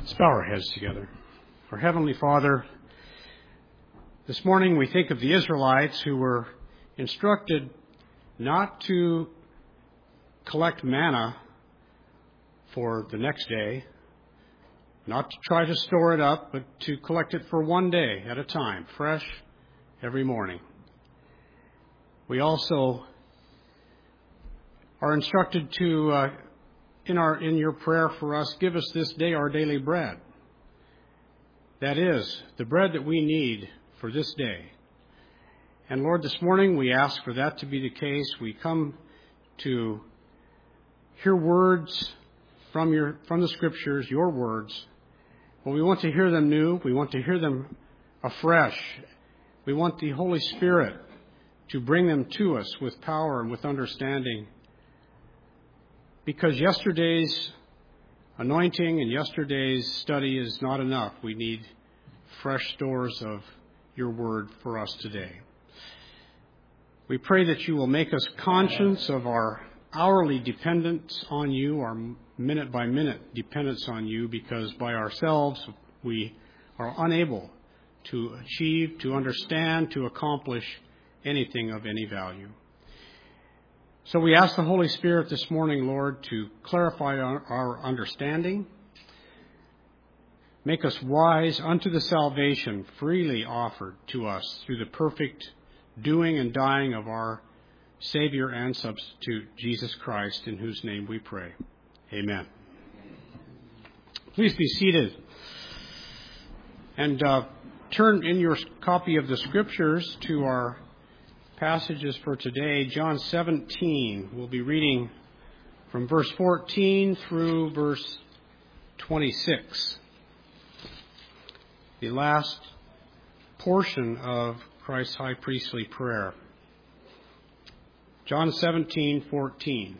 Let's bow our heads together. Our Heavenly Father, this morning we think of the Israelites who were instructed not to collect manna for the next day, not to try to store it up, but to collect it for one day at a time, fresh every morning. We also are instructed to, in your prayer for us, give us this day our daily bread. That is, the bread that we need for this day. And Lord, this morning we ask for that to be the case. We come to hear words from the Scriptures, your words. But we want to hear them new. We want to hear them afresh. We want the Holy Spirit to bring them to us with power and with understanding. Because yesterday's anointing and yesterday's study is not enough. We need fresh stores of your word for us today. We pray that you will make us conscious of our hourly dependence on you, our minute-by-minute dependence on you, because by ourselves we are unable to achieve, to understand, to accomplish anything of any value. So we ask the Holy Spirit this morning, Lord, to clarify our understanding, make us wise unto the salvation freely offered to us through the perfect doing and dying of our Savior and substitute, Jesus Christ, in whose name we pray. Amen. Please be seated and turn in your copy of the Scriptures to our passages for today. John 17. We'll be reading from verse 14 through verse 26. The last portion of Christ's high priestly prayer. John 17:14.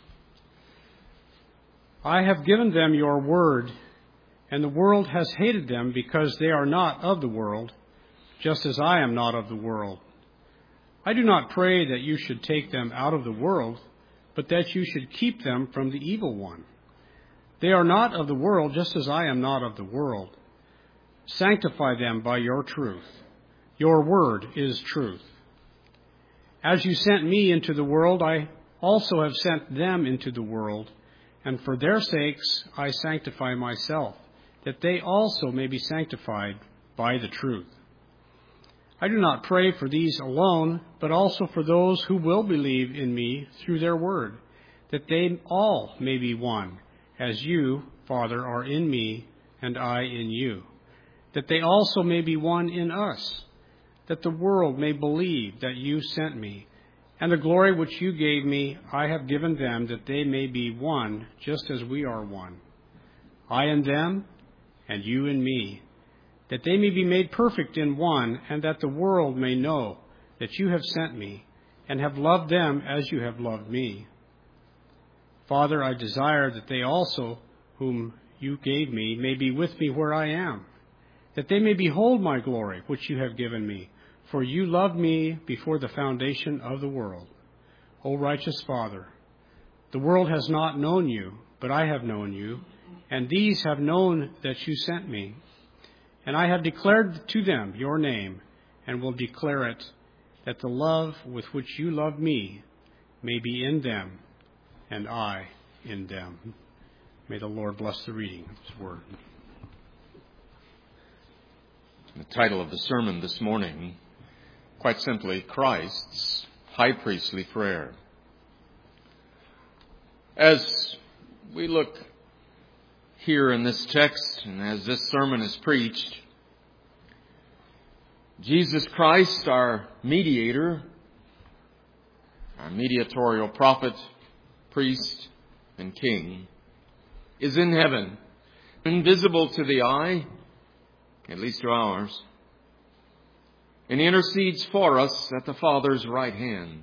I have given them your word, and the world has hated them because they are not of the world, just as I am not of the world. I do not pray that you should take them out of the world, but that you should keep them from the evil one. They are not of the world, just as I am not of the world. Sanctify them by your truth. Your word is truth. As you sent me into the world, I also have sent them into the world, and for their sakes I sanctify myself, that they also may be sanctified by the truth. I do not pray for these alone, but also for those who will believe in me through their word, that they all may be one, as you, Father, are in me and I in you, that they also may be one in us, that the world may believe that you sent me, and the glory which you gave me I have given them, that they may be one, just as we are one. I in them, and you in me, that they may be made perfect in one, and that the world may know that you have sent me, and have loved them as you have loved me. Father, I desire that they also, whom you gave me, may be with me where I am, that they may behold my glory, which you have given me. For you loved me before the foundation of the world. O righteous Father, the world has not known you, but I have known you, and these have known that you sent me. And I have declared to them your name, and will declare it, that the love with which you love me may be in them, and I in them. May the Lord bless the reading of his word. The title of the sermon this morning, quite simply, Christ's high priestly prayer. As we look here in this text, and as this sermon is preached, Jesus Christ, our mediator, our mediatorial prophet, priest, and king, is in heaven, invisible to the eye, at least to ours, and intercedes for us at the Father's right hand.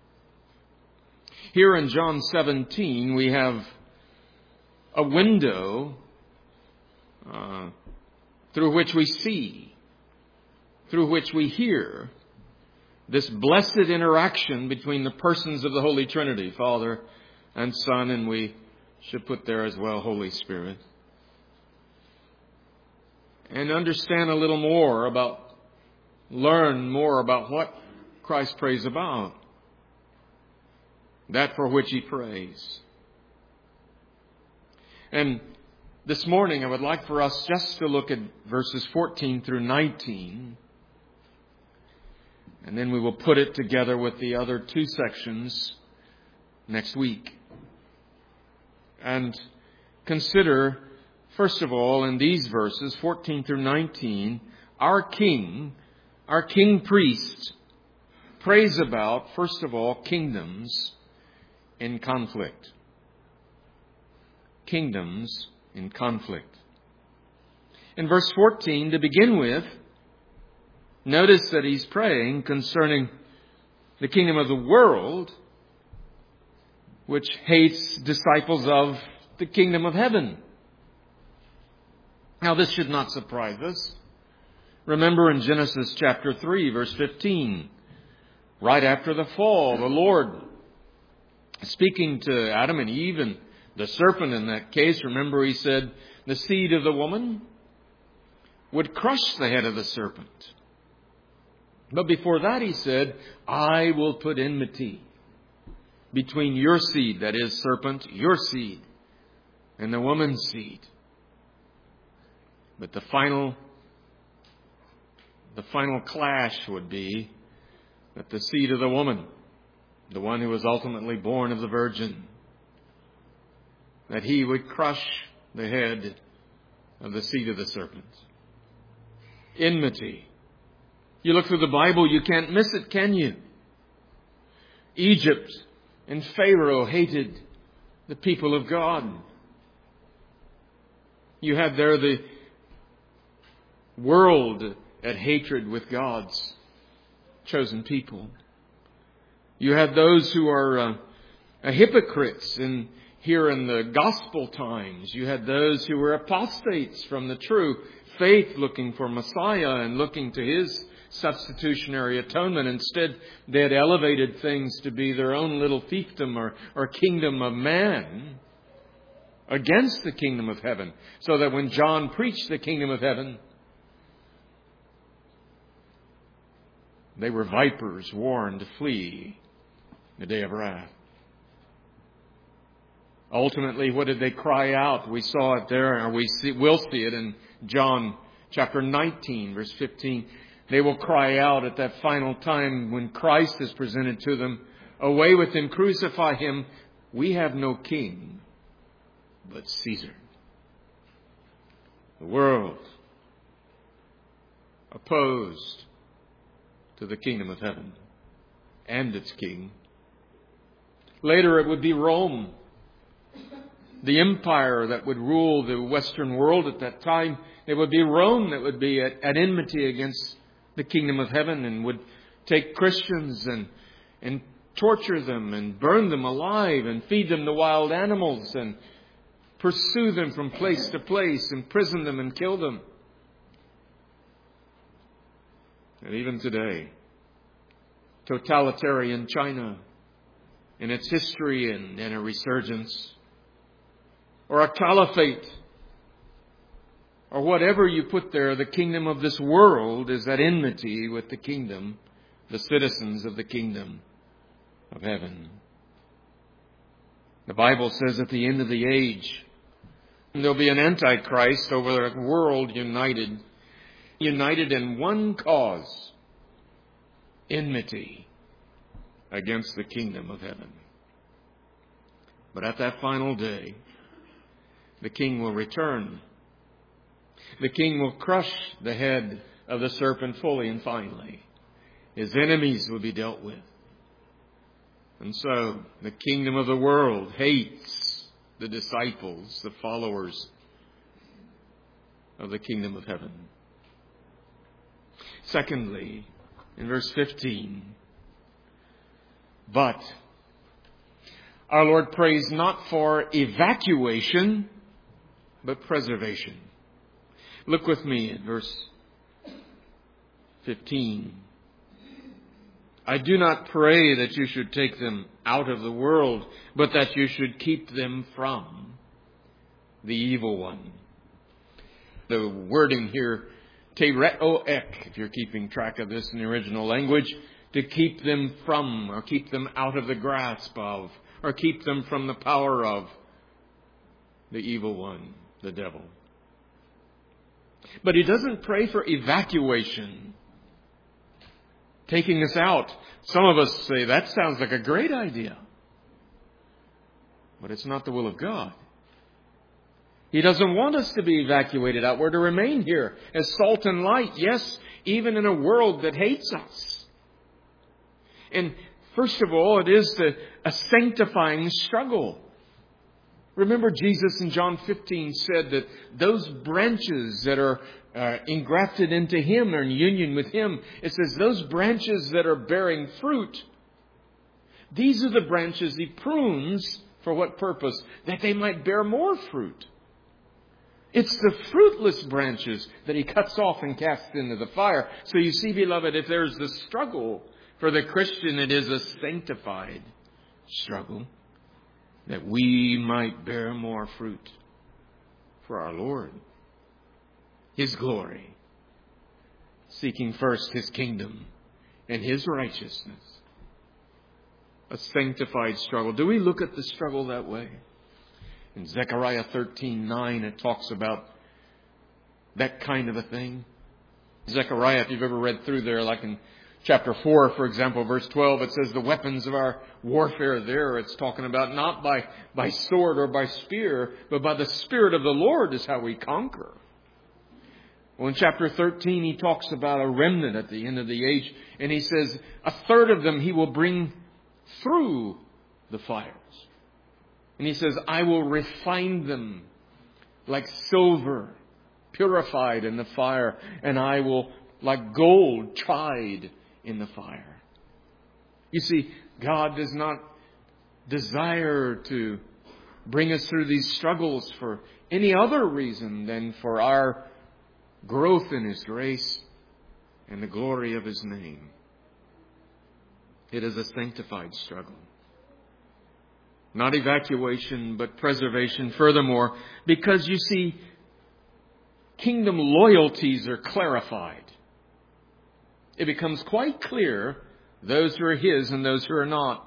Here in John 17, we have a window through which we see, through which we hear this blessed interaction between the persons of the Holy Trinity, Father and Son, and we should put there as well, Holy Spirit. and understand a little more learn more about what Christ prays about. That for which He prays. And this morning I would like for us just to look at verses 14 through 19. And then we will put it together with the other two sections next week. And consider, first of all, in these verses, 14 through 19, our king priest, prays about, first of all, kingdoms in conflict. Kingdoms in conflict. In verse 14, to begin with, notice that he's praying concerning the kingdom of the world, which hates disciples of the kingdom of heaven. Now, this should not surprise us. Remember in Genesis chapter 3, verse 15, right after the fall, the Lord, speaking to Adam and Eve and the serpent in that case, remember He said, the seed of the woman would crush the head of the serpent. But before that He said, I will put enmity between your seed, that is, serpent, your seed, and the woman's seed. But the final clash would be that the seed of the woman, the one who was ultimately born of the virgin, that he would crush the head of the seed of the serpent. Enmity. You look through the Bible, you can't miss it, can you? Egypt and Pharaoh hated the people of God. You had there the world at hatred with God's chosen people. You had those who are hypocrites here in the gospel times. You had those who were apostates from the true faith, looking for Messiah and looking to His substitutionary atonement. Instead, they had elevated things to be their own little fiefdom or kingdom of man against the kingdom of heaven. So that when John preached the kingdom of heaven, they were vipers warned to flee the day of wrath. Ultimately, what did they cry out? We saw it there, or we'll see it in John chapter 19, verse 15. They will cry out at that final time when Christ is presented to them, away with Him, crucify Him. We have no king but Caesar. The world opposed to the kingdom of heaven and its king. Later it would be Rome, the empire that would rule the Western world at that time. It would be Rome that would be at enmity against the kingdom of heaven and would take Christians and torture them and burn them alive and feed them to wild animals and pursue them from place to place, imprison them and kill them. And even today, totalitarian China in its history and a resurgence, or a caliphate, or whatever you put there, the kingdom of this world is at enmity with the kingdom, the citizens of the kingdom of heaven. The Bible says at the end of the age, there'll be an antichrist over a world united in one cause, enmity against the kingdom of heaven. But at that final day, the king will return. The king will crush the head of the serpent fully and finally. His enemies will be dealt with. And so the kingdom of the world hates the disciples, the followers of the kingdom of heaven. Secondly, in verse 15, but our Lord prays not for evacuation, but preservation. Look with me at verse 15. I do not pray that you should take them out of the world, but that you should keep them from the evil one. The wording here, tereoek, if you're keeping track of this in the original language, to keep them from, or keep them out of the grasp of, or keep them from the power of the evil one, the devil. But he doesn't pray for evacuation, taking us out. Some of us say, that sounds like a great idea. But it's not the will of God. He doesn't want us to be evacuated out. We're to remain here as salt and light. Yes, even in a world that hates us. And first of all, it is a sanctifying struggle. Remember, Jesus in John 15 said that those branches that are engrafted into Him or in union with Him, it says those branches that are bearing fruit, these are the branches He prunes. For what purpose? That they might bear more fruit. It's the fruitless branches that He cuts off and casts into the fire. So you see, beloved, if there's the struggle for the Christian, it is a sanctified struggle, that we might bear more fruit for our Lord, His glory, seeking first His kingdom and His righteousness. A sanctified struggle. Do we look at the struggle that way? In Zechariah 13:9, it talks about that kind of a thing. Zechariah, if you've ever read through there, like in chapter 4, for example, verse 12, it says the weapons of our warfare there. It's talking about not by sword or by spear, but by the Spirit of the Lord is how we conquer. Well, in chapter 13, he talks about a remnant at the end of the age. And he says, a third of them He will bring through the fires. And He says, I will refine them like silver, purified in the fire. And I will, like gold, tried in the fire. You see, God does not desire to bring us through these struggles for any other reason than for our growth in His grace and the glory of His name. It is a sanctified struggle. Not evacuation, but preservation. Furthermore, because you see, kingdom loyalties are clarified. It becomes quite clear those who are His and those who are not.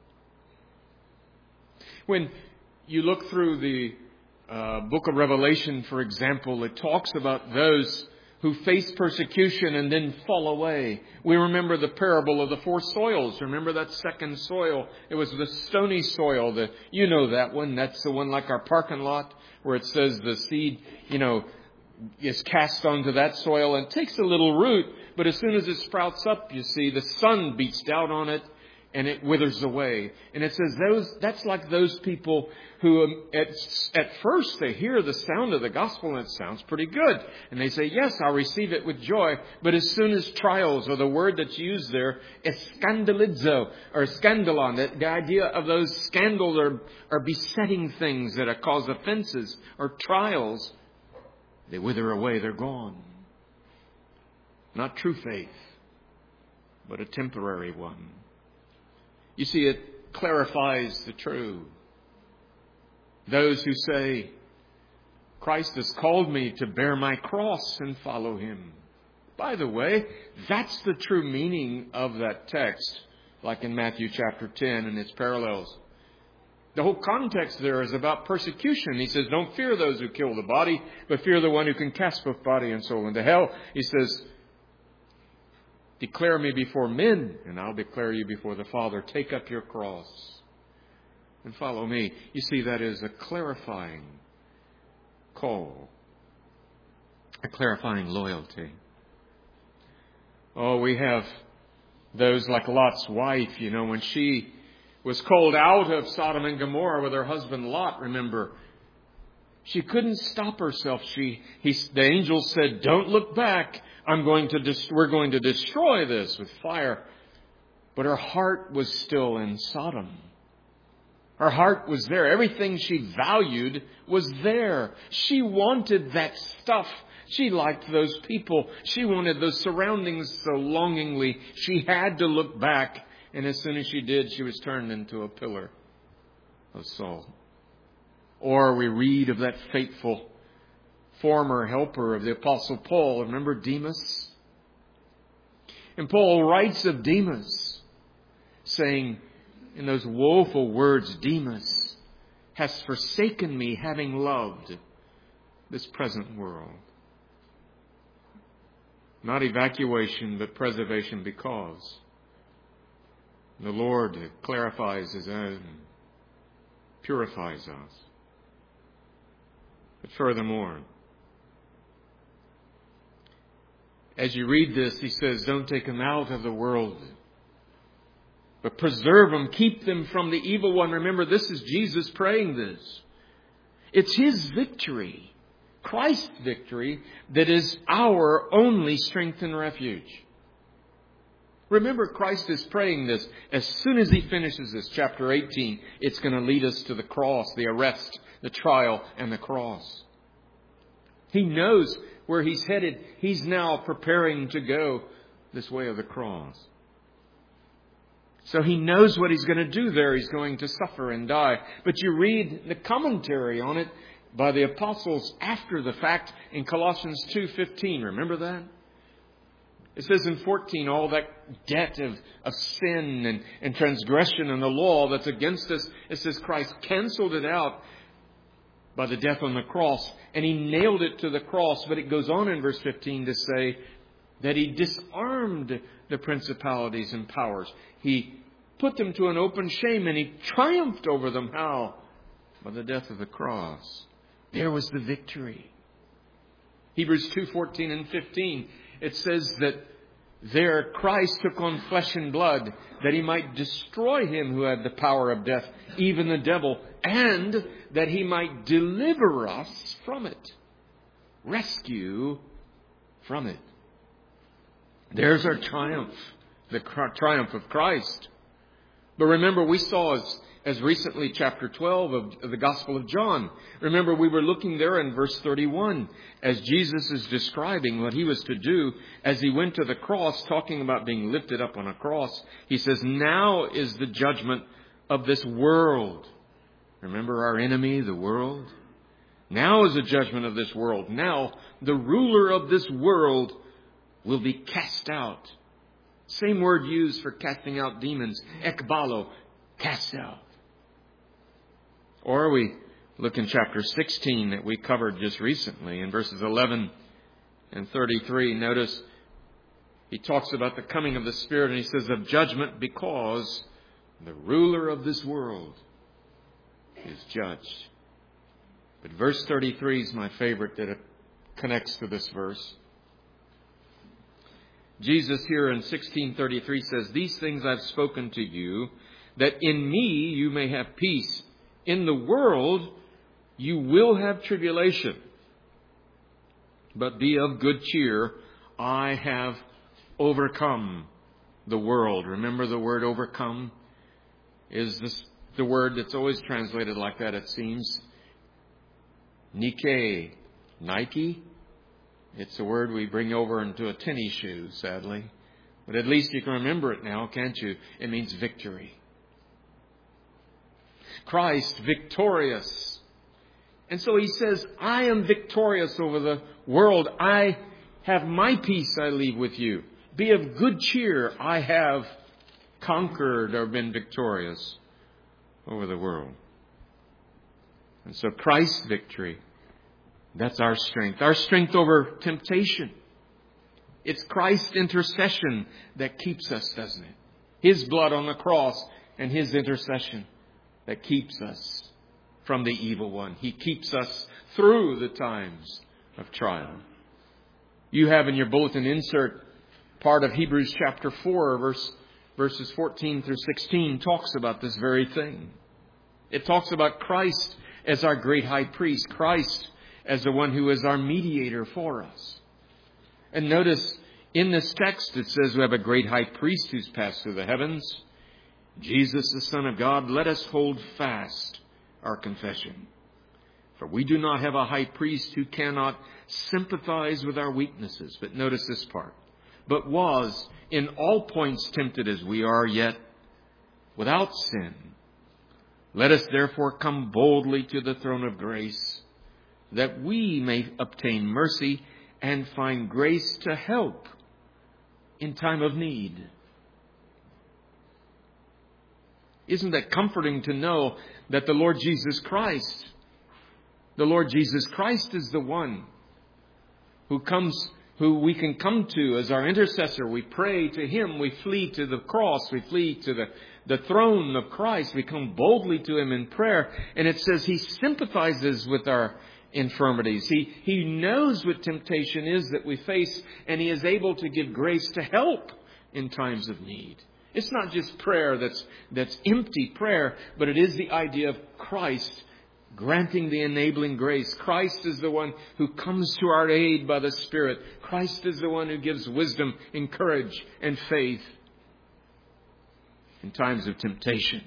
When you look through the book of Revelation, for example, it talks about those who face persecution and then fall away. We remember the parable of the 4 soils. Remember that second soil? It was the stony soil. You know that one. That's the one like our parking lot where it says the seed, is cast onto that soil and takes a little root. But as soon as it sprouts up, you see, the sun beats down on it and it withers away. And it says that's like those people who at first they hear the sound of the gospel and it sounds pretty good. And they say, yes, I'll receive it with joy. But as soon as trials, or the word that's used there, scandalizo or scandalon, the idea of those scandals are besetting things that cause offenses or trials, they wither away, they're gone. Not true faith, but a temporary one. You see, it clarifies the true. Those who say, Christ has called me to bear my cross and follow Him. By the way, that's the true meaning of that text, like in Matthew chapter 10 and its parallels. The whole context there is about persecution. He says, don't fear those who kill the body, but fear the one who can cast both body and soul into hell. He says, declare me before men, and I'll declare you before the Father. Take up your cross and follow me. You see, that is a clarifying call, a clarifying loyalty. Oh, we have those like Lot's wife, when she was called out of Sodom and Gomorrah with her husband Lot, remember. She couldn't stop herself. The angel said, don't look back. We're going to destroy this with fire. But her heart was still in Sodom. Her heart was there. Everything she valued was there. She wanted that stuff. She liked those people. She wanted those surroundings so longingly. She had to look back. And as soon as she did, she was turned into a pillar of salt. Or we read of that fateful former helper of the Apostle Paul. Remember Demas? And Paul writes of Demas, saying in those woeful words, Demas has forsaken me, having loved this present world. Not evacuation, but preservation, because the Lord clarifies His own, purifies us. But furthermore, as you read this, He says, don't take them out of the world, but preserve them, keep them from the evil one. Remember, this is Jesus praying this. It's His victory, Christ's victory, that is our only strength and refuge. Remember, Christ is praying this. As soon as He finishes this, chapter 18, it's going to lead us to the cross, the arrest, the trial, and the cross. He knows where He's headed. He's now preparing to go this way of the cross. So He knows what He's going to do there. He's going to suffer and die. But you read the commentary on it by the apostles after the fact in Colossians 2:15. Remember that? It says in 14, all that debt of sin and transgression and the law that's against us, it says Christ canceled it out by the death on the cross. And He nailed it to the cross. But it goes on in verse 15 to say that He disarmed the principalities and powers. He put them to an open shame, and He triumphed over them. How? By the death of the cross. There was the victory. Hebrews 2:14 and 15. It says that there Christ took on flesh and blood, that He might destroy him who had the power of death, even the devil, and that He might deliver us from it. Rescue from it. There's our triumph, the triumph of Christ. But remember, we saw as recently chapter 12 of the Gospel of John. Remember, we were looking there in verse 31 as Jesus is describing what He was to do as He went to the cross, talking about being lifted up on a cross. He says, now is the judgment of this world. Remember our enemy, the world? Now is the judgment of this world. Now the ruler of this world will be cast out. Same word used for casting out demons. Ekbalo, cast out. Or we look in chapter 16 that we covered just recently in verses 11 and 33. Notice He talks about the coming of the Spirit, and He says of judgment because the ruler of this world is judged. But verse 33 is my favorite, that it connects to this verse. Jesus here in 16:33 says, these things I've spoken to you, that in me you may have peace. In the world you will have tribulation. But be of good cheer. I have overcome the world. Remember, the word overcome is the word that's always translated like that, it seems. Nike. Nike. It's a word we bring over into a tennis shoe, sadly. But at least you can remember it now, can't you? It means victory. Christ victorious. And so He says, I am victorious over the world. I have my peace I leave with you. Be of good cheer. I have conquered or been victorious over the world. And so Christ's victory, that's our strength. Our strength over temptation. It's Christ's intercession that keeps us, doesn't it? His blood on the cross and His intercession that keeps us from the evil one. He keeps us through the times of trial. You have in your bulletin insert part of Hebrews chapter 4, verses 14 through 16 talks about this very thing. It talks about Christ as our great high priest. Christ as the one who is our mediator for us. And notice in this text it says we have a great high priest who's passed through the heavens. Jesus, the Son of God. Let us hold fast our confession. For we do not have a high priest who cannot sympathize with our weaknesses. But notice this part. But was in all points tempted as we are, yet without sin. Let us therefore come boldly to the throne of grace, that we may obtain mercy and find grace to help in time of need. Isn't that comforting to know that the Lord Jesus Christ is the one who we can come to as our intercessor. We pray to Him. We flee to the cross. We flee to the throne of Christ. We come boldly to Him in prayer. And it says He sympathizes with our infirmities. He knows what temptation is that we face, and He is able to give grace to help in times of need. It's not just prayer that's empty prayer, but it is the idea of Christ granting the enabling grace. Christ is the one who comes to our aid by the Spirit. Christ is the one who gives wisdom and courage and faith in times of temptation.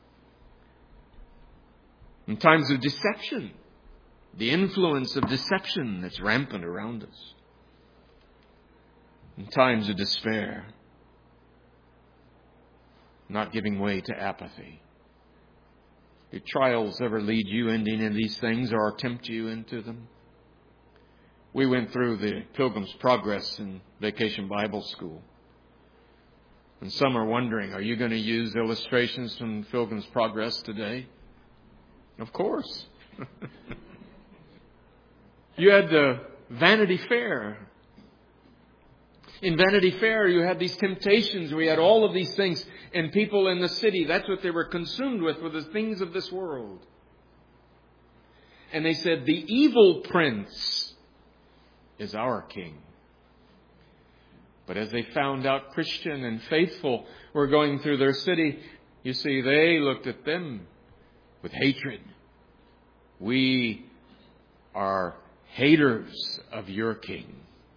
In times of deception. The influence of deception that's rampant around us. In times of despair. Not giving way to apathy. Do trials ever lead you into any of these things or tempt you into them? We went through the Pilgrim's Progress in Vacation Bible School. And some are wondering, are you going to use illustrations from Pilgrim's Progress today? Of course. You had the Vanity Fair. In Vanity Fair, you had these temptations. We had all of these things. And people in the city, that's what they were consumed with, were the things of this world. And they said, the evil prince is our king. But as they found out Christian and faithful were going through their city, you see, they looked at them with hatred. We are haters of your king.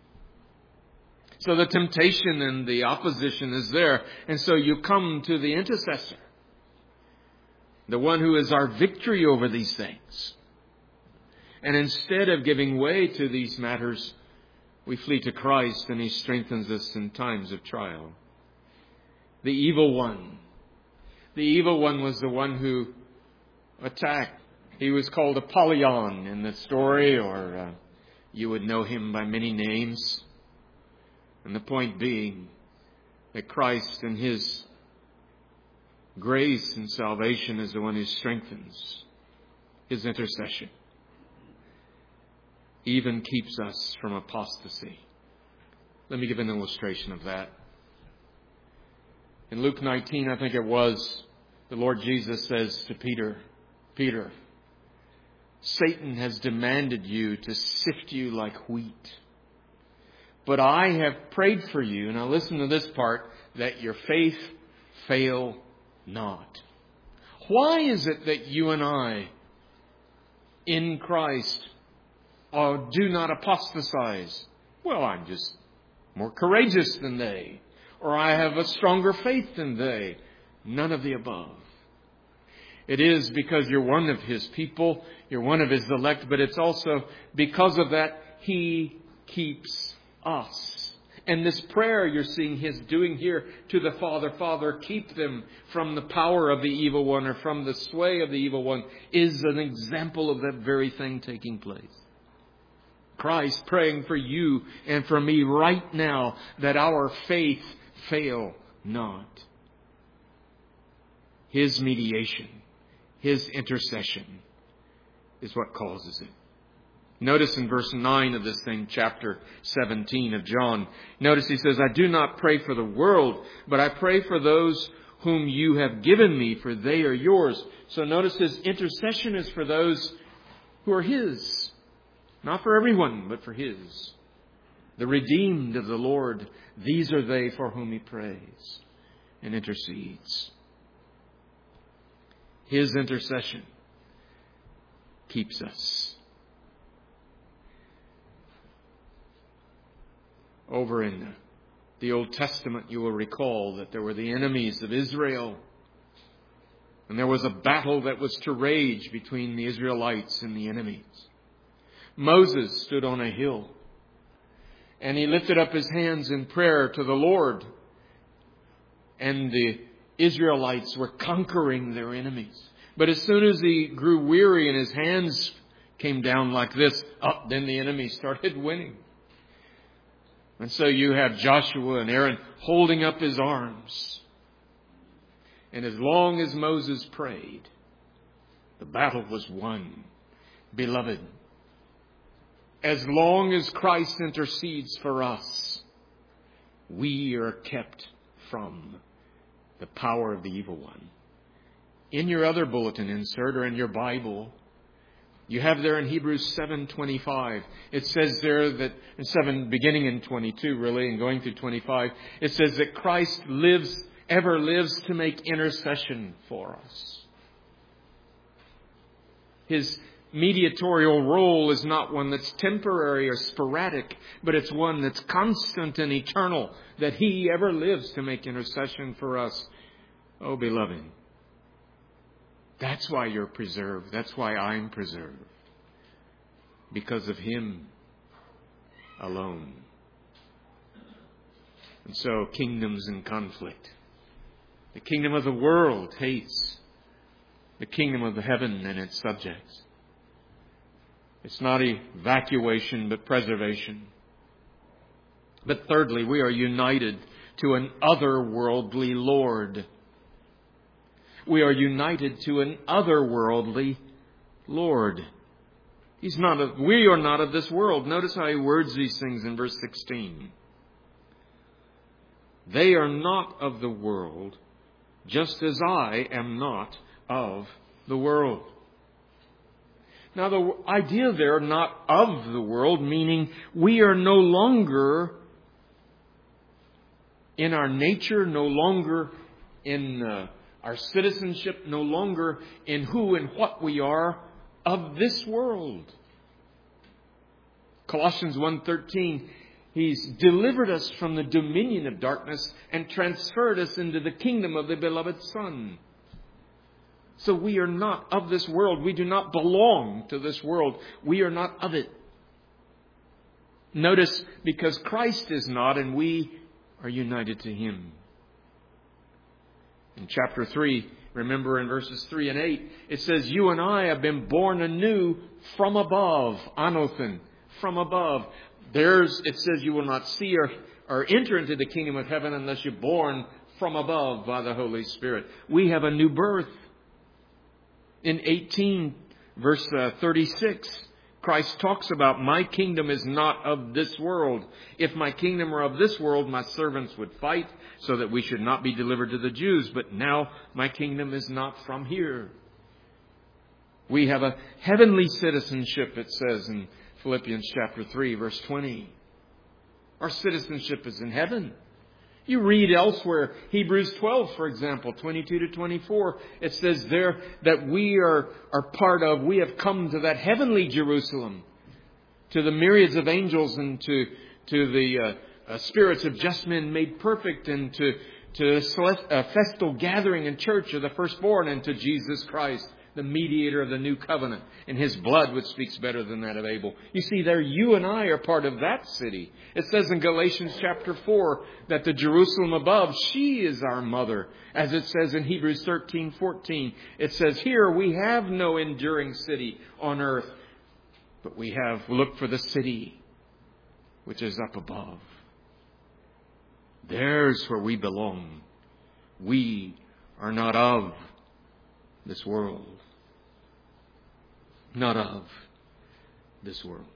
So the temptation and the opposition is there. And so you come to the intercessor, the one who is our victory over these things. And instead of giving way to these matters, we flee to Christ, and He strengthens us in times of trial. The evil one was the one who attacked. He was called Apollyon in the story, or you would know him by many names. And the point being that Christ and His grace and salvation is the one who strengthens. His intercession even keeps us from apostasy. Let me give an illustration of that. In Luke 19, I think it was, the Lord Jesus says to Peter, Peter, Satan has demanded you to sift you like wheat. But I have prayed for you, now listen to this part, that your faith fail not. Why is it that you and I, in Christ, do not apostatize? Well, I'm just more courageous than they. Or I have a stronger faith than they. None of the above. It is because you're one of His people, you're one of His elect, but it's also because of that He keeps us. And this prayer you're seeing His doing here to the Father, Father, keep them from the power of the evil one or from the sway of the evil one, is an example of that very thing taking place. Christ praying for you and for me right now that our faith fail not. His mediation, His intercession is what causes it. Notice in verse 9 of this thing, chapter 17 of John. Notice he says, I do not pray for the world, but I pray for those whom you have given me, for they are yours. So notice His intercession is for those who are His. Not for everyone, but for His. The redeemed of the Lord, these are they for whom He prays and intercedes. His intercession keeps us. Over in the Old Testament, you will recall that there were the enemies of Israel. And there was a battle that was to rage between the Israelites and the enemies. Moses stood on a hill. And he lifted up his hands in prayer to the Lord. And the Israelites were conquering their enemies. But as soon as he grew weary and his hands came down like this. Then the enemy started winning. And so you have Joshua and Aaron holding up his arms. And as long as Moses prayed, the battle was won. Beloved, as long as Christ intercedes for us, we are kept from the power of the evil one. In your other bulletin insert or in your Bible, you have there in Hebrews 7:25, it says there that, in 7, beginning in 22 really, and going through 25, it says that Christ ever lives to make intercession for us. His mediatorial role is not one that's temporary or sporadic, but it's one that's constant and eternal, that He ever lives to make intercession for us. Oh, beloved, that's why you're preserved. That's why I'm preserved. Because of Him alone. And so, kingdoms in conflict. The kingdom of the world hates the kingdom of the heaven and its subjects. It's not evacuation, but preservation. But thirdly, we are united to an otherworldly Lord. We are united to an otherworldly Lord. We are not of this world. Notice how he words these things in verse 16. They are not of the world, just as I am not of the world. Now, the idea there, not of the world, meaning we are no longer in our nature, no longer in our citizenship, no longer in who and what we are of this world. Colossians 1:13, He's delivered us from the dominion of darkness and transferred us into the kingdom of the beloved Son. So we are not of this world. We do not belong to this world. We are not of it. Notice, because Christ is not, and we are united to Him. In chapter 3, remember in verses 3 and 8, it says, you and I have been born anew from above. Anothen, from above. It says you will not see or enter into the kingdom of heaven unless you're born from above by the Holy Spirit. We have a new birth. In 18, verse 36, Christ talks about, my kingdom is not of this world. If my kingdom were of this world, my servants would fight so that we should not be delivered to the Jews. But now my kingdom is not from here. We have a heavenly citizenship, it says in Philippians chapter 3, verse 20. Our citizenship is in heaven. You read elsewhere, Hebrews 12, for example, 22 to 24. It says there that we have come to that heavenly Jerusalem, to the myriads of angels and to the spirits of just men made perfect, and to a festal gathering and church of the firstborn, and to Jesus Christ, the mediator of the new covenant, and His blood, which speaks better than that of Abel. You see, there you and I are part of that city. It says in Galatians chapter 4 that the Jerusalem above, she is our mother. As it says in Hebrews 13:14, it says, here we have no enduring city on earth, but we have looked for the city which is up above. There's where we belong. We are not of this world. Not of this world.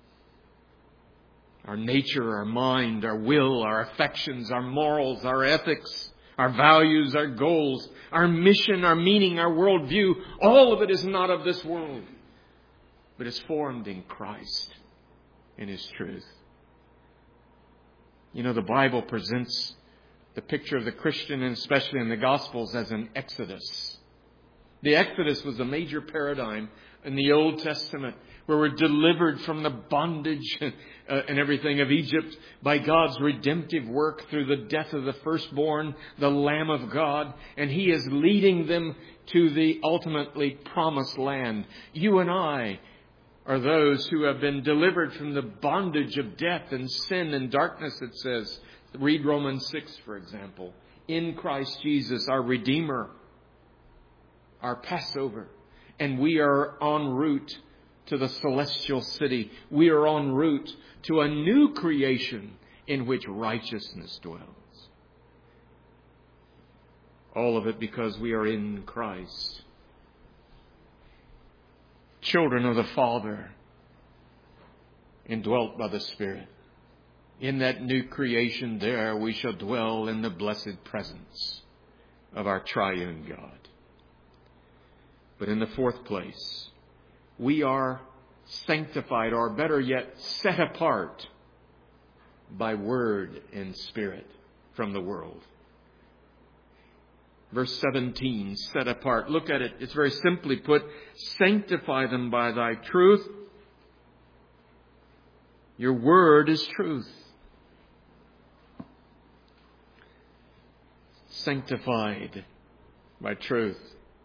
Our nature, our mind, our will, our affections, our morals, our ethics, our values, our goals, our mission, our meaning, our worldview, all of it is not of this world, but is formed in Christ, in His truth. You know, the Bible presents the picture of the Christian, and especially in the Gospels, as an exodus. The Exodus was a major paradigm in the Old Testament, where we're delivered from the bondage and everything of Egypt by God's redemptive work through the death of the firstborn, the Lamb of God, and He is leading them to the ultimately promised land. You and I are those who have been delivered from the bondage of death and sin and darkness, it says. Read Romans 6, for example. In Christ Jesus, our Redeemer, our Passover. And we are en route to the celestial city. We are en route to a new creation in which righteousness dwells. All of it because we are in Christ. Children of the Father, indwelt by the Spirit. In that new creation there we shall dwell in the blessed presence of our triune God. But in the fourth place, we are sanctified, or better yet, set apart by word and spirit from the world. Verse 17, set apart. Look at it. It's very simply put, sanctify them by thy truth. Your word is truth. Sanctified by truth.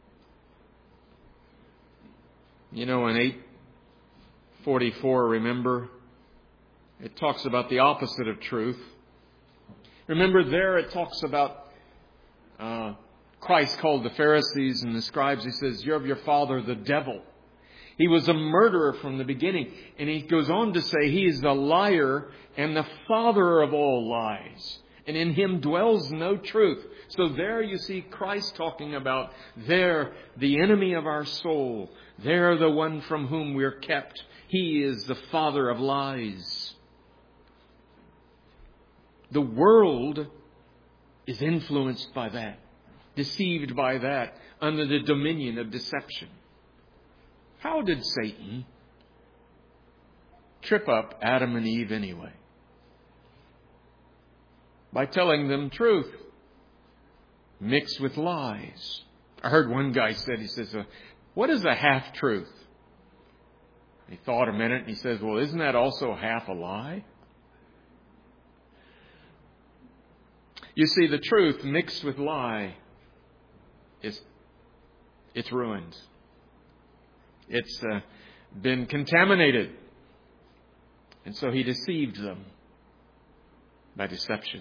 You know, in 8:44, remember, it talks about the opposite of truth. Remember there it talks about Christ called the Pharisees and the scribes. He says, you're of your father, the devil. He was a murderer from the beginning. And he goes on to say he is the liar and the father of all lies. And in him dwells no truth. So there you see Christ talking about there, the enemy of our soul. There, the one from whom we're kept. He is the father of lies. The world is influenced by that, deceived by that, under the dominion of deception. How did Satan trip up Adam and Eve anyway? By telling them truth mixed with lies. I heard one guy said, he says, what is a half-truth? He thought a minute and he says, well, isn't that also half a lie? You see, the truth mixed with lie it's ruined. It's been contaminated. And so he deceived them by deception.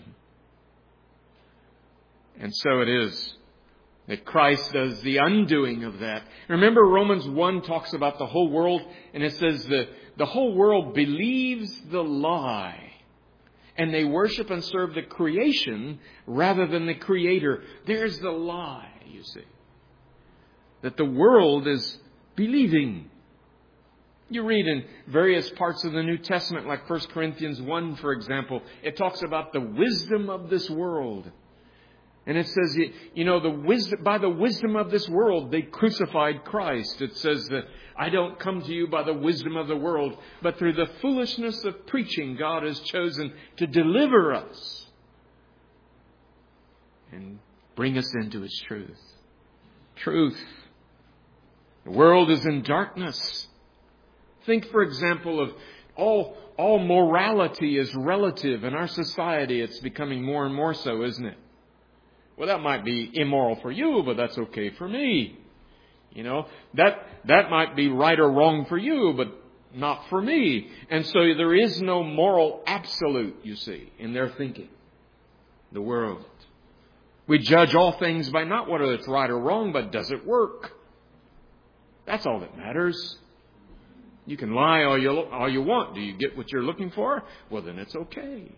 And so it is that Christ does the undoing of that. Remember, Romans 1 talks about the whole world, and it says that the whole world believes the lie. And they worship and serve the creation rather than the Creator. There's the lie, you see. That the world is believing. You read in various parts of the New Testament, like 1 Corinthians 1, for example, it talks about the wisdom of this world. And it says, you know, by the wisdom of this world, they crucified Christ. It says that I don't come to you by the wisdom of the world, but through the foolishness of preaching, God has chosen to deliver us and bring us into His truth. Truth. The world is in darkness. Think, for example, of all morality is relative. In our society, it's becoming more and more so, isn't it? Well, that might be immoral for you, but that's okay for me. You know, that might be right or wrong for you, but not for me. And so there is no moral absolute, you see, in their thinking. The world. We judge all things by not whether it's right or wrong, but does it work? That's all that matters. You can lie all you want. Do you get what you're looking for? Well, then it's okay.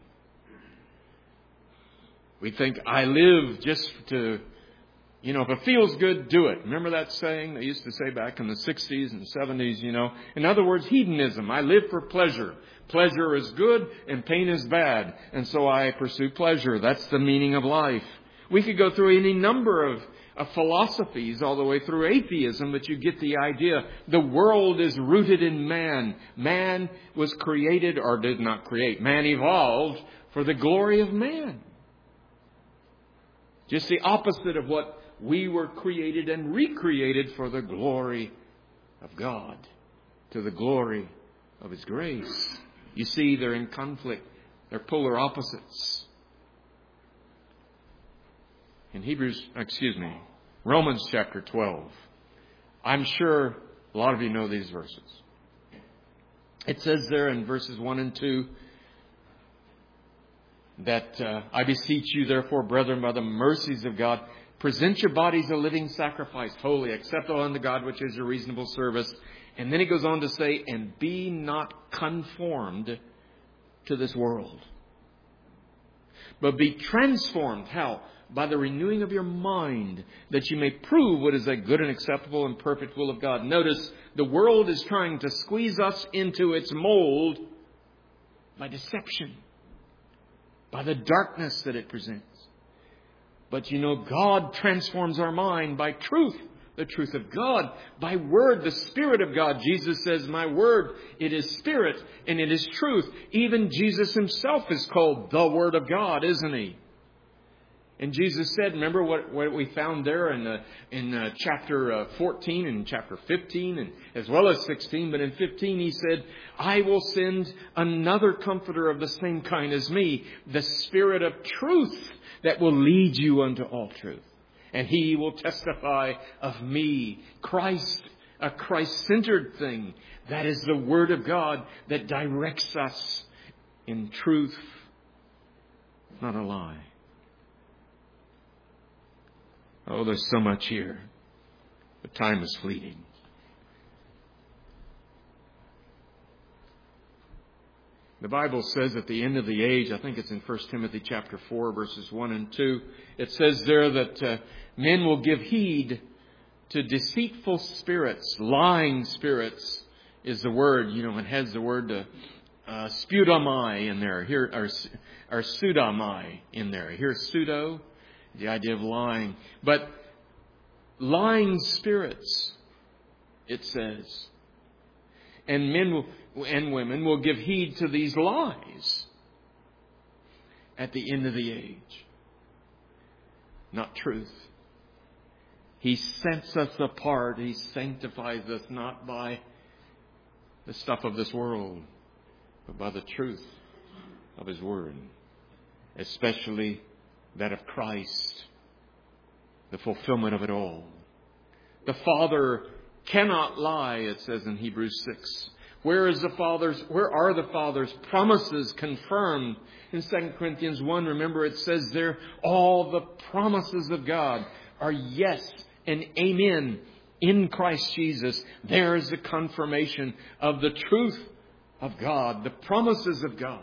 We think, I live just to, you know, if it feels good, do it. Remember that saying they used to say back in the 60s and 70s, you know? In other words, hedonism. I live for pleasure. Pleasure is good and pain is bad. And so I pursue pleasure. That's the meaning of life. We could go through any number of philosophies all the way through atheism, but you get the idea. The world is rooted in man. Man was created, or did not create. Man evolved for the glory of man. Just the opposite of what we were created and recreated for the glory of God, to the glory of His grace. You see, they're in conflict. They're polar opposites. In Romans chapter 12. I'm sure a lot of you know these verses. It says there in verses 1 and 2, that I beseech you, therefore, brethren, by the mercies of God, present your bodies a living sacrifice, holy, acceptable unto God, which is your reasonable service. And then he goes on to say, and be not conformed to this world, but be transformed. How? By the renewing of your mind, that you may prove what is that good and acceptable and perfect will of God. Notice, the world is trying to squeeze us into its mold by deception, by the darkness that it presents. But you know, God transforms our mind by truth, the truth of God, by Word, the Spirit of God. Jesus says, my Word, it is Spirit and it is truth. Even Jesus Himself is called the Word of God, isn't He? And Jesus said, remember what we found there in chapter 14 and chapter 15 and as well as 16. But in 15 He said, I will send another comforter of the same kind as me, the Spirit of truth that will lead you unto all truth. And He will testify of me. Christ, a Christ-centered thing. That is the Word of God that directs us in truth, not a lie. Oh, there's so much here. But time is fleeting. The Bible says at the end of the age, I think it's in 1 Timothy chapter 4, verses 1 and 2, it says there that men will give heed to deceitful spirits. Lying spirits is the word. You know, it has the word spudomai in there. Here, or pseudomai in there. Here's pseudo, the idea of lying. But lying spirits, it says. And men and women will give heed to these lies at the end of the age. Not truth. He sets us apart. He sanctifies us not by the stuff of this world, but by the truth of His Word, especially that of Christ, the fulfillment of it all. The Father cannot lie, it says in Hebrews 6. Where are the Father's promises confirmed? In 2 Corinthians 1, remember it says there, all the promises of God are yes and amen in Christ Jesus. There is the confirmation of the truth of God, the promises of God.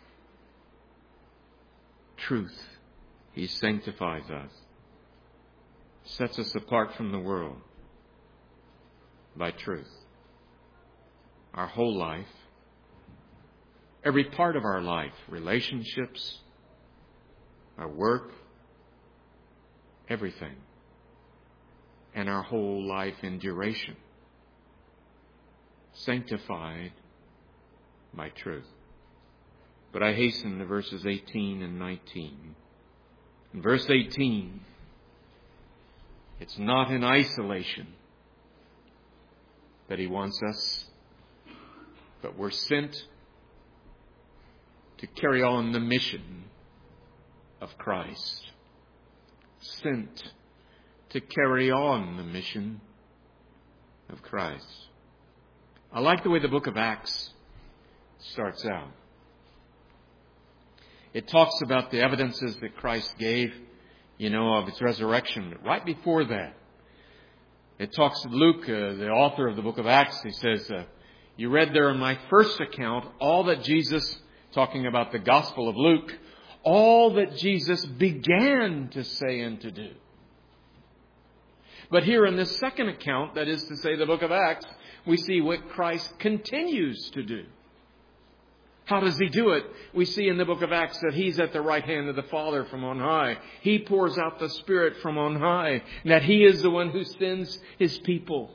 Truth. He sanctifies us, sets us apart from the world by truth. Our whole life, every part of our life, relationships, our work, everything, and our whole life in duration, sanctified by truth. But I hasten to verses 18 and 19. In verse 18, it's not in isolation that He wants us, but we're sent to carry on the mission of Christ. Sent to carry on the mission of Christ. I like the way the book of Acts starts out. It talks about the evidences that Christ gave, of His resurrection. But right before that, it talks to Luke, the author of the book of Acts. He says, you read there in my first account, all that Jesus, talking about the Gospel of Luke, all that Jesus began to say and to do. But here in this second account, that is to say the book of Acts, we see what Christ continues to do. How does He do it? We see in the book of Acts that He's at the right hand of the Father from on high. He pours out the Spirit from on high. And that He is the one who sends His people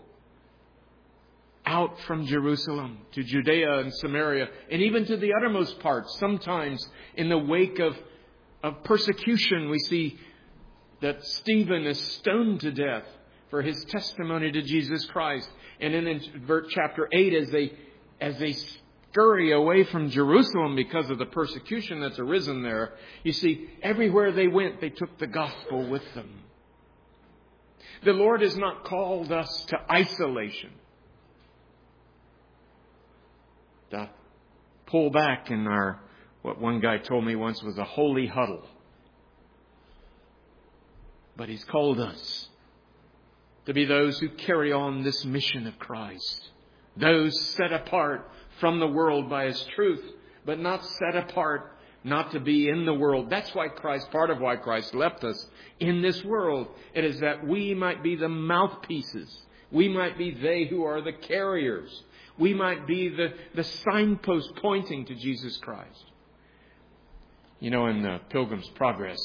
out from Jerusalem to Judea and Samaria and even to the uttermost parts. Sometimes in the wake of persecution, we see that Stephen is stoned to death for his testimony to Jesus Christ. And then in chapter 8, as they scurry away from Jerusalem because of the persecution that's arisen there, you see, everywhere they went, they took the gospel with them. The Lord has not called us to isolation, to pull back in what one guy told me once was a holy huddle. But He's called us to be those who carry on this mission of Christ, Those set apart from the world by His truth, but not set apart not to be in the world. That's why part of why Christ left us in this world. It is that we might be the mouthpieces. We might be they who are the carriers. We might be the signpost pointing to Jesus Christ. You know, in the Pilgrim's Progress,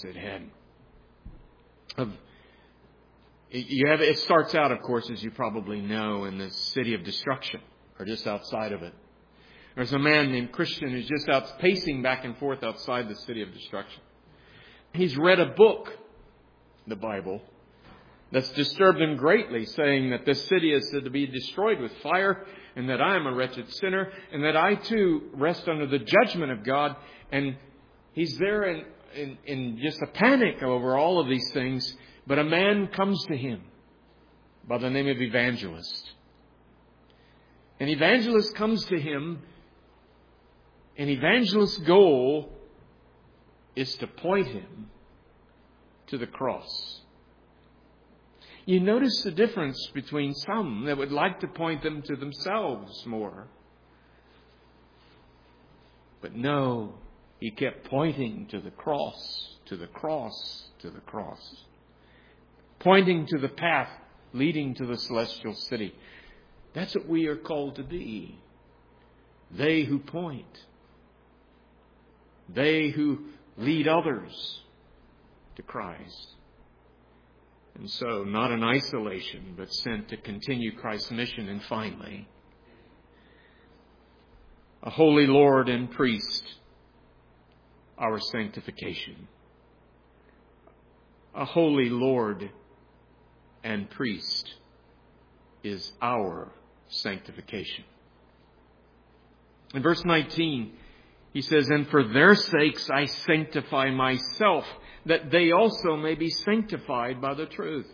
it starts out, of course, as you probably know, in the city of destruction, or just outside of it. There's a man named Christian who's just out pacing back and forth outside the city of destruction. He's read a book, the Bible, that's disturbed him greatly, saying that this city is to be destroyed with fire, and that I am a wretched sinner, and that I too rest under the judgment of God. And he's there in just a panic over all of these things. But a man comes to him by the name of Evangelist. And Evangelist comes to him, and Evangelist's goal is to point him to the cross. You notice the difference between some that would like to point them to themselves more. But no, he kept pointing to the cross, to the cross, to the cross. Pointing to the path leading to the celestial city. That's what we are called to be. They who point. They who lead others to Christ. And so, not in isolation, but sent to continue Christ's mission. And finally, a holy Lord and priest, our sanctification. A holy Lord and priest is our sanctification. In verse 19, he says, "And for their sakes I sanctify myself, that they also may be sanctified by the truth."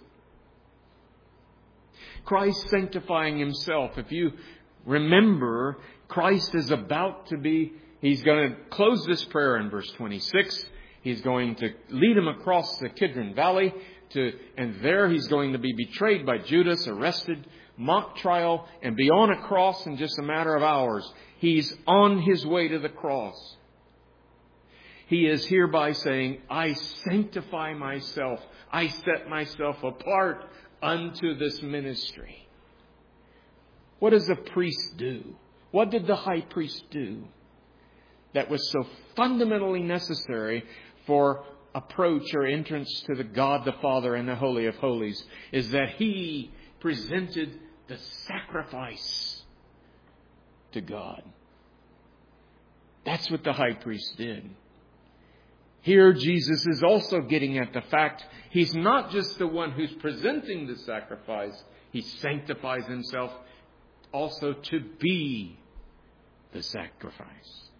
Christ sanctifying Himself. If you remember, Christ is about to be, He's going to close this prayer in verse 26. He's going to lead him across the Kidron Valley, and there He's going to be betrayed by Judas, arrested, mock trial, and be on a cross in just a matter of hours. He's on His way to the cross. He is hereby saying, I sanctify myself. I set myself apart unto this ministry. What does a priest do? What did the high priest do that was so fundamentally necessary for approach or entrance to the God the Father and the Holy of Holies? Is that He presented the sacrifice to God. That's what the high priest did. Here Jesus is also getting at the fact He's not just the one who's presenting the sacrifice. He sanctifies Himself also to be the sacrifice.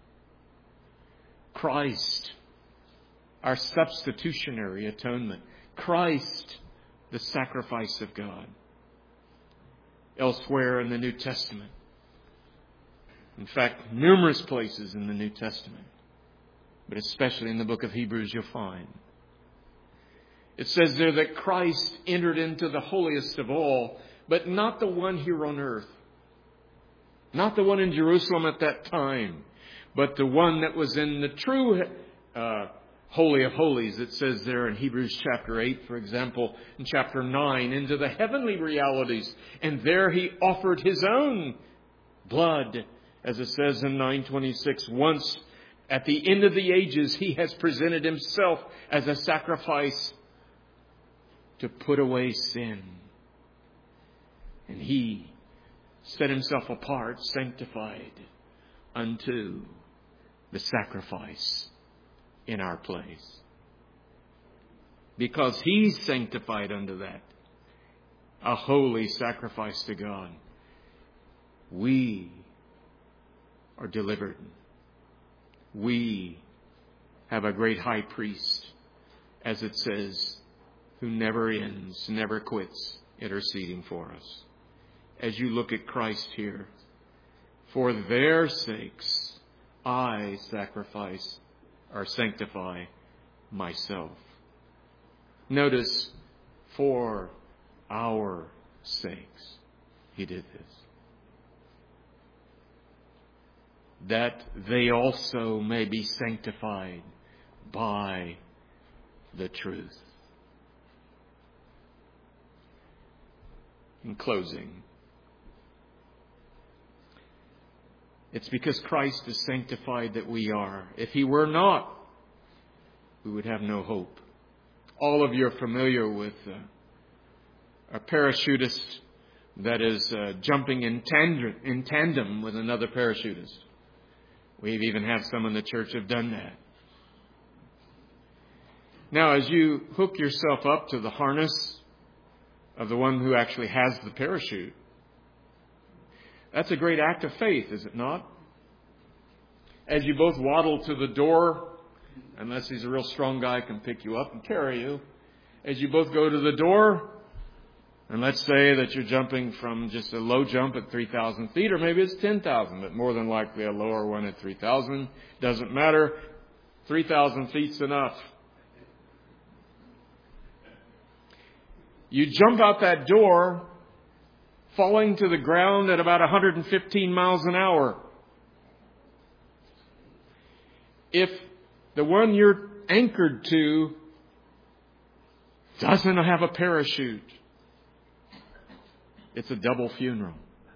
Christ, our substitutionary atonement. Christ, the sacrifice of God. Elsewhere in the New Testament. In fact, numerous places in the New Testament, but especially in the book of Hebrews, you'll find. It says there that Christ entered into the holiest of all, but not the one here on earth. Not the one in Jerusalem at that time, but the one that was in the true Holy of Holies. It says there in Hebrews chapter 8, for example, in chapter 9, into the heavenly realities. And there He offered His own blood, as it says in 9:26. Once at the end of the ages, He has presented Himself as a sacrifice to put away sin. And He set Himself apart, sanctified unto the sacrifice in our place. Because He's sanctified unto that, a holy sacrifice to God, we are delivered. We have a great high priest, as it says, who never ends, never quits interceding for us. As you look at Christ here, for their sakes I sacrifice or sanctify myself. Notice, for our sakes He did this. that they also may be sanctified by the truth. In closing, it's because Christ is sanctified that we are. If He were not, we would have no hope. All of you are familiar with a parachutist that is jumping in tandem with another parachutist. We've even had some in the church have done that. Now, as you hook yourself up to the harness of the one who actually has the parachute, that's a great act of faith, is it not? As you both waddle to the door, unless he's a real strong guy, can pick you up and carry you. As you both go to the door, and let's say that you're jumping from just a low jump at 3,000 feet, or maybe it's 10,000, but more than likely a lower one at 3,000. Doesn't matter. 3,000 feet's enough. You jump out that door, falling to the ground at about 115 miles an hour. If the one you're anchored to doesn't have a parachute, it's a double funeral.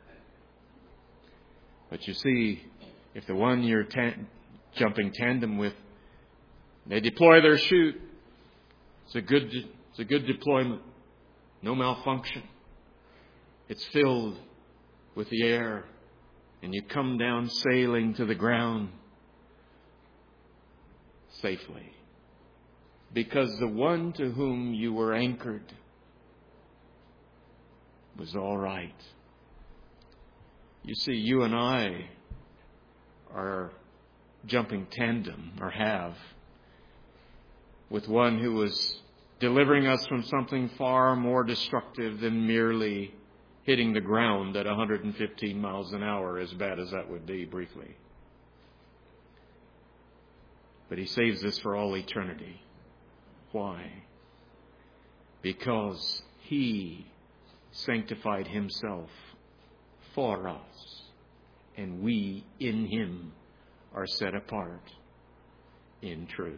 But you see, if the one you're jumping tandem with, they deploy their chute, it's a good deployment. No malfunction. It's filled with the air, and you come down sailing to the ground safely. Because the one to whom you were anchored was all right. You see, you and I are jumping tandem, or have, with one who was delivering us from something far more destructive than merely hitting the ground at 115 miles an hour, as bad as that would be briefly. But He saves us for all eternity. Why? Because He sanctified Himself for us, and we in Him are set apart in truth.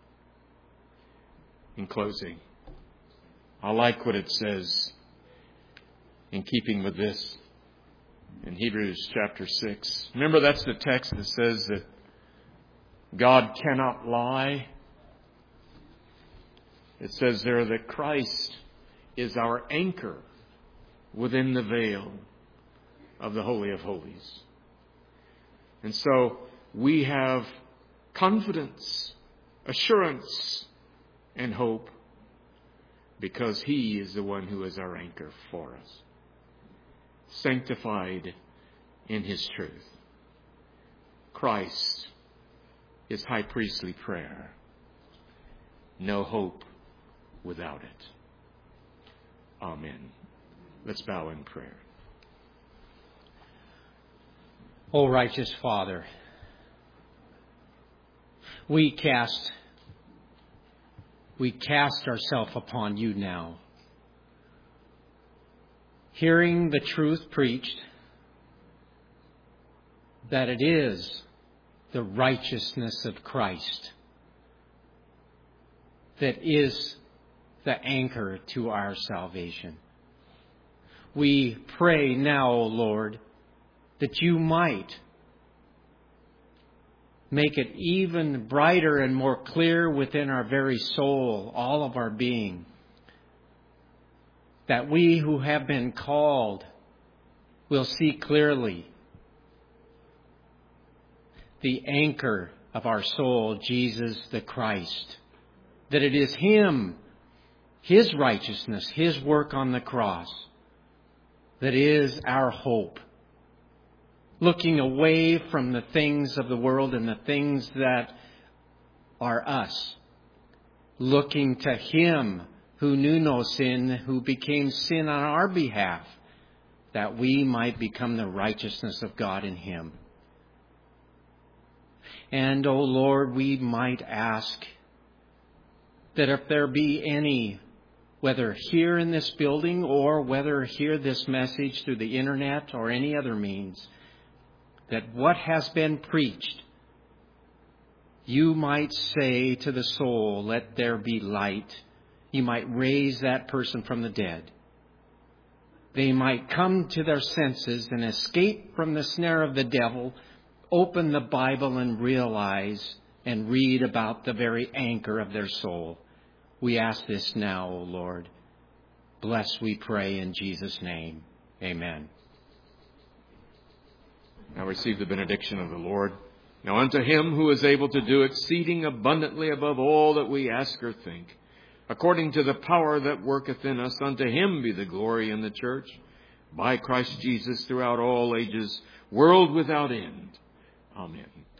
In closing, I like what it says in keeping with this in Hebrews chapter 6. Remember, that's the text that says that God cannot lie. It says there that Christ is our anchor within the veil of the Holy of Holies. And so we have confidence, assurance, and hope, because He is the one who is our anchor for us. Sanctified in His truth. Christ, His high priestly prayer. No hope without it. Amen. Let's bow in prayer. O righteous Father, we cast ourselves upon You now, hearing the truth preached, that it is the righteousness of Christ that is the anchor to our salvation. We pray now, O Lord, that You might make it even brighter and more clear within our very soul, all of our being, that we who have been called will see clearly the anchor of our soul, Jesus the Christ, that it is Him, His righteousness, His work on the cross, that is our hope. Looking away from the things of the world and the things that are us. Looking to Him who knew no sin, who became sin on our behalf, that we might become the righteousness of God in Him. And, O Lord, we might ask that if there be any, whether here in this building or whether hear this message through the internet or any other means, that what has been preached, you might say to the soul, let there be light. You might raise that person from the dead. They might come to their senses and escape from the snare of the devil, open the Bible and realize and read about the very anchor of their soul. We ask this now, O Lord. Bless, we pray, in Jesus' name. Amen. Now receive the benediction of the Lord. Now unto him who is able to do exceeding abundantly above all that we ask or think, according to the power that worketh in us, unto him be the glory in the church, by Christ Jesus throughout all ages, world without end. Amen.